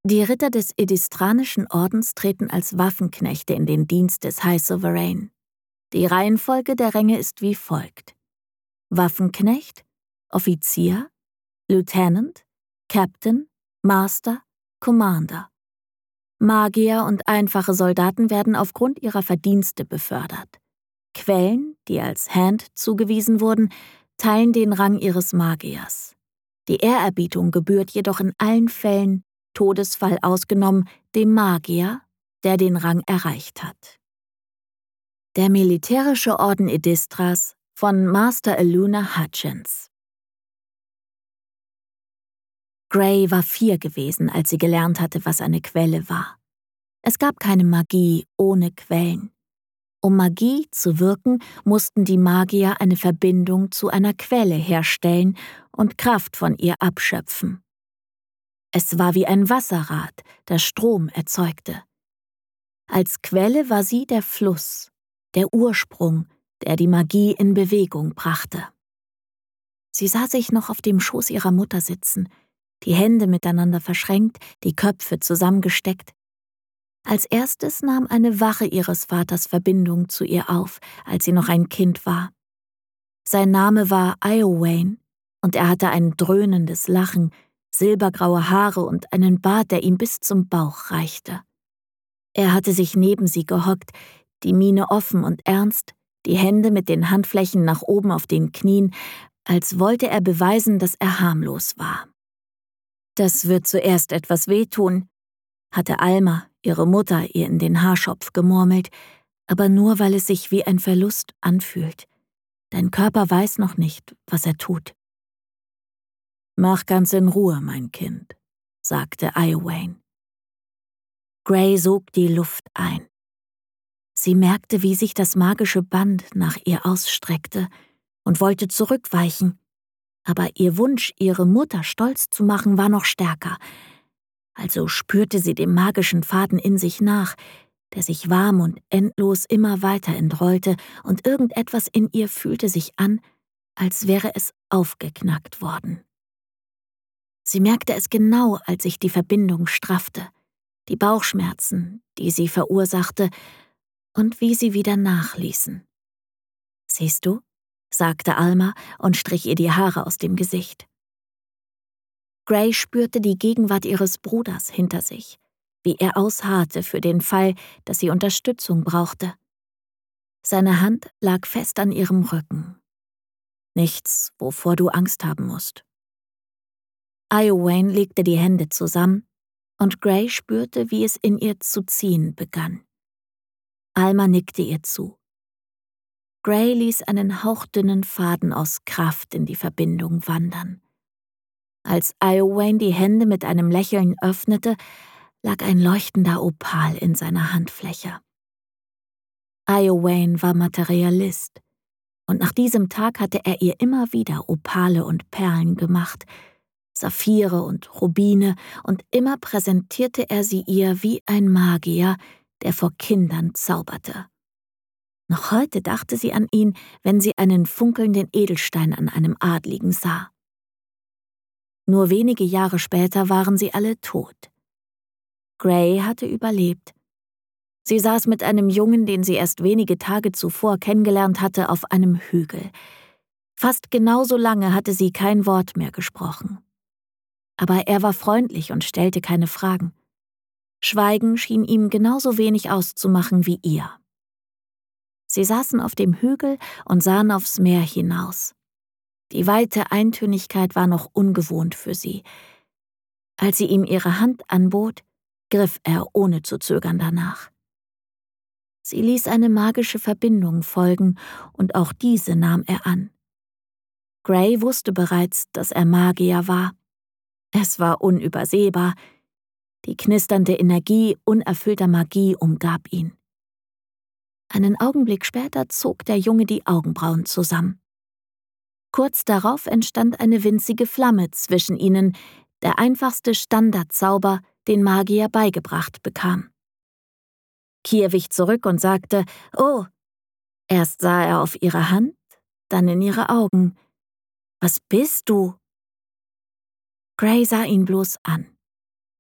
Die Ritter des Edistranischen Ordens treten als Waffenknechte in den Dienst des High Sovereign. Die Reihenfolge der Ränge ist wie folgt: Waffenknecht, Offizier, Lieutenant, Captain, Master, Commander. Magier und einfache Soldaten werden aufgrund ihrer Verdienste befördert. Quellen, die als Hand zugewiesen wurden, teilen den Rang ihres Magiers. Die Ehrerbietung gebührt jedoch in allen Fällen, Todesfall ausgenommen, dem Magier, der den Rang erreicht hat. Der militärische Orden Edistras von Master Eluna Hutchins. Gray war 4 gewesen, als sie gelernt hatte, was eine Quelle war. Es gab keine Magie ohne Quellen. Um Magie zu wirken, mussten die Magier eine Verbindung zu einer Quelle herstellen und Kraft von ihr abschöpfen. Es war wie ein Wasserrad, das Strom erzeugte. Als Quelle war sie der Fluss, der Ursprung, der die Magie in Bewegung brachte. Sie sah sich noch auf dem Schoß ihrer Mutter sitzen, die Hände miteinander verschränkt, die Köpfe zusammengesteckt. Als erstes nahm eine Wache ihres Vaters Verbindung zu ihr auf, als sie noch ein Kind war. Sein Name war Iowayne und er hatte ein dröhnendes Lachen, silbergraue Haare und einen Bart, der ihm bis zum Bauch reichte. Er hatte sich neben sie gehockt, die Miene offen und ernst, die Hände mit den Handflächen nach oben auf den Knien, als wollte er beweisen, dass er harmlos war. »Das wird zuerst etwas wehtun«, hatte Alma, ihre Mutter, ihr in den Haarschopf gemurmelt, aber nur, weil es sich wie ein Verlust anfühlt. Dein Körper weiß noch nicht, was er tut. »Mach ganz in Ruhe, mein Kind«, sagte Iowayne. Gray sog die Luft ein. Sie merkte, wie sich das magische Band nach ihr ausstreckte und wollte zurückweichen. Aber ihr Wunsch, ihre Mutter stolz zu machen, war noch stärker. Also spürte sie dem magischen Faden in sich nach, der sich warm und endlos immer weiter entrollte, und irgendetwas in ihr fühlte sich an, als wäre es aufgeknackt worden. Sie merkte es genau, als sich die Verbindung straffte, die Bauchschmerzen, die sie verursachte, und wie sie wieder nachließen. »Siehst du?«, sagte Alma und strich ihr die Haare aus dem Gesicht. Gray spürte die Gegenwart ihres Bruders hinter sich, wie er ausharrte für den Fall, dass sie Unterstützung brauchte. Seine Hand lag fest an ihrem Rücken. »Nichts, wovor du Angst haben musst.« Iowayne legte die Hände zusammen, und Gray spürte, wie es in ihr zu ziehen begann. Alma nickte ihr zu. Gray ließ einen hauchdünnen Faden aus Kraft in die Verbindung wandern. Als Iowayne die Hände mit einem Lächeln öffnete, lag ein leuchtender Opal in seiner Handfläche. Iowayne war Materialist, und nach diesem Tag hatte er ihr immer wieder Opale und Perlen gemacht, Saphire und Rubine, und immer präsentierte er sie ihr wie ein Magier, der vor Kindern zauberte. Noch heute dachte sie an ihn, wenn sie einen funkelnden Edelstein an einem Adligen sah. Nur wenige Jahre später waren sie alle tot. Gray hatte überlebt. Sie saß mit einem Jungen, den sie erst wenige Tage zuvor kennengelernt hatte, auf einem Hügel. Fast genauso lange hatte sie kein Wort mehr gesprochen. Aber er war freundlich und stellte keine Fragen. Schweigen schien ihm genauso wenig auszumachen wie ihr. Sie saßen auf dem Hügel und sahen aufs Meer hinaus. Die weite Eintönigkeit war noch ungewohnt für sie. Als sie ihm ihre Hand anbot, griff er ohne zu zögern danach. Sie ließ eine magische Verbindung folgen, und auch diese nahm er an. Gray wusste bereits, dass er Magier war. Es war unübersehbar. Die knisternde Energie unerfüllter Magie umgab ihn. Einen Augenblick später zog der Junge die Augenbrauen zusammen. Kurz darauf entstand eine winzige Flamme zwischen ihnen, der einfachste Standardzauber, den Magier beigebracht bekam. Kier wich zurück und sagte, »Oh!« Erst sah er auf ihre Hand, dann in ihre Augen. »Was bist du?« Gray sah ihn bloß an.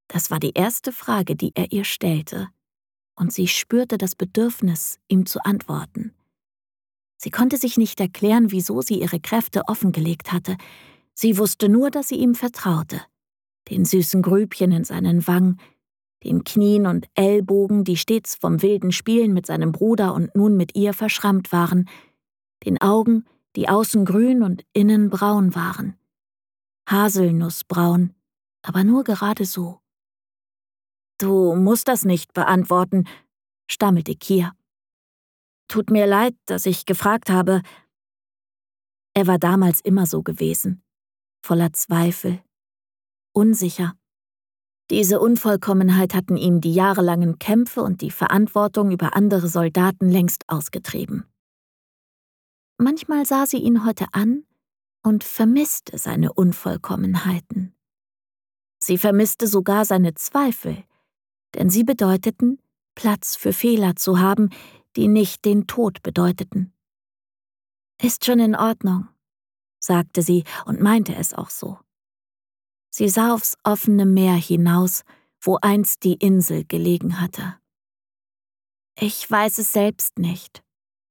Das war die erste Frage, die er ihr stellte, und sie spürte das Bedürfnis, ihm zu antworten. Sie konnte sich nicht erklären, wieso sie ihre Kräfte offengelegt hatte. Sie wusste nur, dass sie ihm vertraute. Den süßen Grübchen in seinen Wangen, den Knien und Ellbogen, die stets vom wilden Spielen mit seinem Bruder und nun mit ihr verschrammt waren, den Augen, die außen grün und innen braun waren. Haselnussbraun, aber nur gerade so. »Du musst das nicht beantworten«, stammelte Kia. »Tut mir leid, dass ich gefragt habe.« Er war damals immer so gewesen, voller Zweifel, unsicher. Diese Unvollkommenheit hatten ihm die jahrelangen Kämpfe und die Verantwortung über andere Soldaten längst ausgetrieben. Manchmal sah sie ihn heute an und vermisste seine Unvollkommenheiten. Sie vermisste sogar seine Zweifel, denn sie bedeuteten, Platz für Fehler zu haben, die nicht den Tod bedeuteten. »Ist schon in Ordnung«, sagte sie und meinte es auch so. Sie sah aufs offene Meer hinaus, wo einst die Insel gelegen hatte. »Ich weiß es selbst nicht.«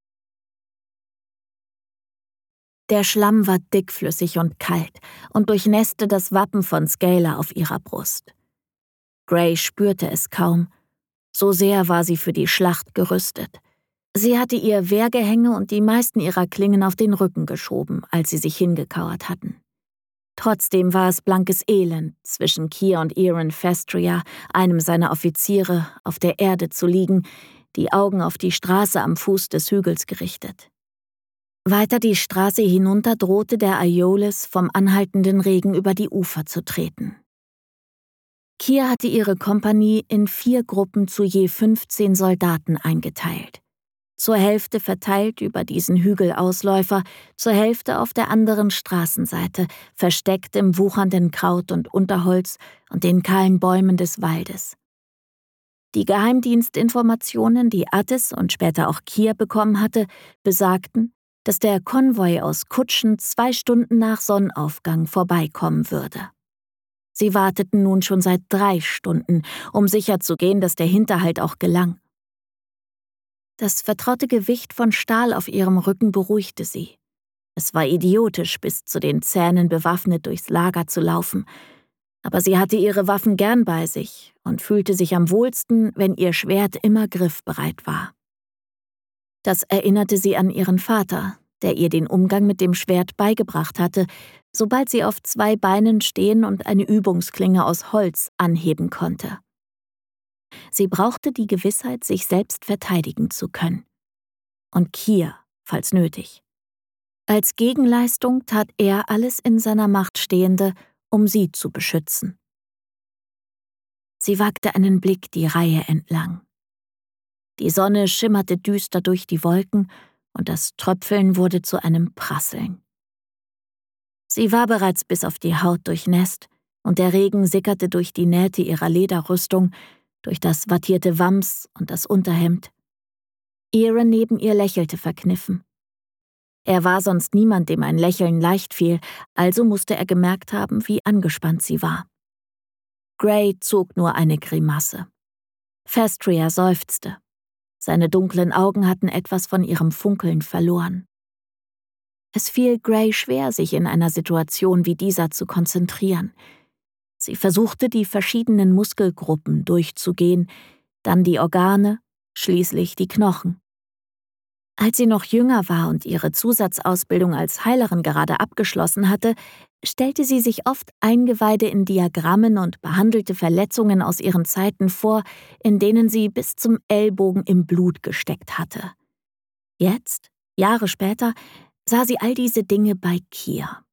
Der Schlamm war dickflüssig und kalt und durchnässte das Wappen von Scalar auf ihrer Brust. Gray spürte es kaum, so sehr war sie für die Schlacht gerüstet. Sie hatte ihr Wehrgehänge und die meisten ihrer Klingen auf den Rücken geschoben, als sie sich hingekauert hatten. Trotzdem war es blankes Elend, zwischen Kia und Iron Festria, einem seiner Offiziere, auf der Erde zu liegen, die Augen auf die Straße am Fuß des Hügels gerichtet. Weiter die Straße hinunter drohte der Aeolus vom anhaltenden Regen über die Ufer zu treten. Kia hatte ihre Kompanie in 4 Gruppen zu je 15 Soldaten eingeteilt. Zur Hälfte verteilt über diesen Hügelausläufer, zur Hälfte auf der anderen Straßenseite, versteckt im wuchernden Kraut und Unterholz und den kahlen Bäumen des Waldes. Die Geheimdienstinformationen, die Attis und später auch Kia bekommen hatte, besagten, dass der Konvoi aus Kutschen 2 Stunden nach Sonnenaufgang vorbeikommen würde. Sie warteten nun schon seit 3 Stunden, um sicherzugehen, dass der Hinterhalt auch gelang. Das vertraute Gewicht von Stahl auf ihrem Rücken beruhigte sie. Es war idiotisch, bis zu den Zähnen bewaffnet durchs Lager zu laufen, aber sie hatte ihre Waffen gern bei sich und fühlte sich am wohlsten, wenn ihr Schwert immer griffbereit war. Das erinnerte sie an ihren Vater, der ihr den Umgang mit dem Schwert beigebracht hatte, sobald sie auf 2 Beinen stehen und eine Übungsklinge aus Holz anheben konnte. Sie brauchte die Gewissheit, sich selbst verteidigen zu können. Und Kia, falls nötig. Als Gegenleistung tat er alles in seiner Macht Stehende, um sie zu beschützen. Sie wagte einen Blick die Reihe entlang. Die Sonne schimmerte düster durch die Wolken und das Tröpfeln wurde zu einem Prasseln. Sie war bereits bis auf die Haut durchnässt und der Regen sickerte durch die Nähte ihrer Lederrüstung, durch das wattierte Wams und das Unterhemd. Iron neben ihr lächelte verkniffen. Er war sonst niemand, dem ein Lächeln leicht fiel, also musste er gemerkt haben, wie angespannt sie war. Gray zog nur eine Grimasse. Festria seufzte. Seine dunklen Augen hatten etwas von ihrem Funkeln verloren. Es fiel Gray schwer, sich in einer Situation wie dieser zu konzentrieren. Sie versuchte, die verschiedenen Muskelgruppen durchzugehen, dann die Organe, schließlich die Knochen. Als sie noch jünger war und ihre Zusatzausbildung als Heilerin gerade abgeschlossen hatte, stellte sie sich oft Eingeweide in Diagrammen und behandelte Verletzungen aus ihren Zeiten vor, in denen sie bis zum Ellbogen im Blut gesteckt hatte. Jetzt, Jahre später, sah sie all diese Dinge bei Kia.